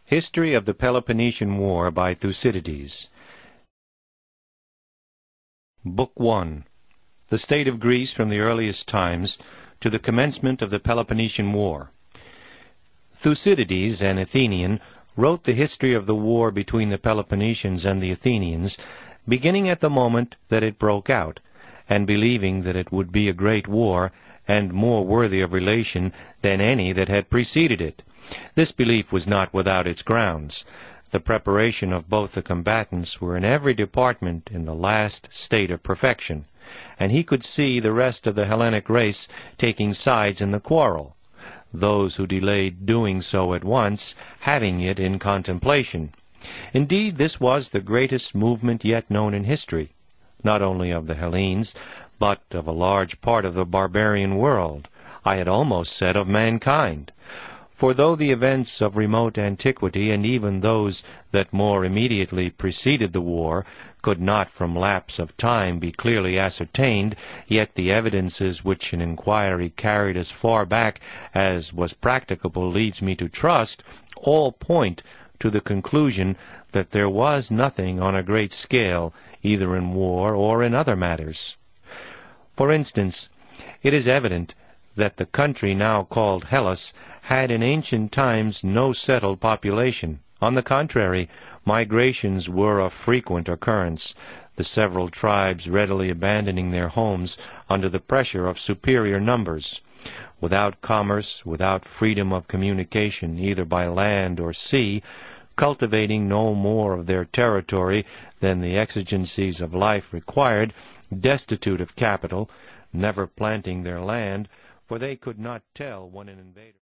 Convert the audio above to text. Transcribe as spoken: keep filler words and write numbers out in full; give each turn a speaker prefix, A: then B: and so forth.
A: History of the Peloponnesian War by Thucydides. Book one. The State of Greece from the Earliest Times to the Commencement of the Peloponnesian War. Thucydides, an Athenian, wrote the history of the war between the Peloponnesians and the Athenians, beginning at the moment that it broke out, and believing that it would be a great war, and more worthy of relation than any that had preceded it. This belief was not without its grounds. The preparation of both the combatants were in every department in the last state of perfection, and he could see the rest of the Hellenic race taking sides in the quarrel, those who delayed doing so at once having it in contemplation. Indeed, this was the greatest movement yet known in history, not only of the Hellenes, but of a large part of the barbarian world, I had almost said of mankind. For though the events of remote antiquity, and even those that more immediately preceded the war, could not from lapse of time be clearly ascertained, yet the evidences which an inquiry carried as far back as was practicable leads me to trust, all point to the conclusion that there was nothing on a great scale, either in war or in other matters. For instance, it is evident that the country now called Hellas had in ancient times no settled population. On the contrary, migrations were of frequent occurrence, the several tribes readily abandoning their homes under the pressure of superior numbers. Without commerce, without freedom of communication either by land or sea, cultivating no more of their territory than the exigencies of life required, destitute of capital, never planting their land, for they could not tell when an invader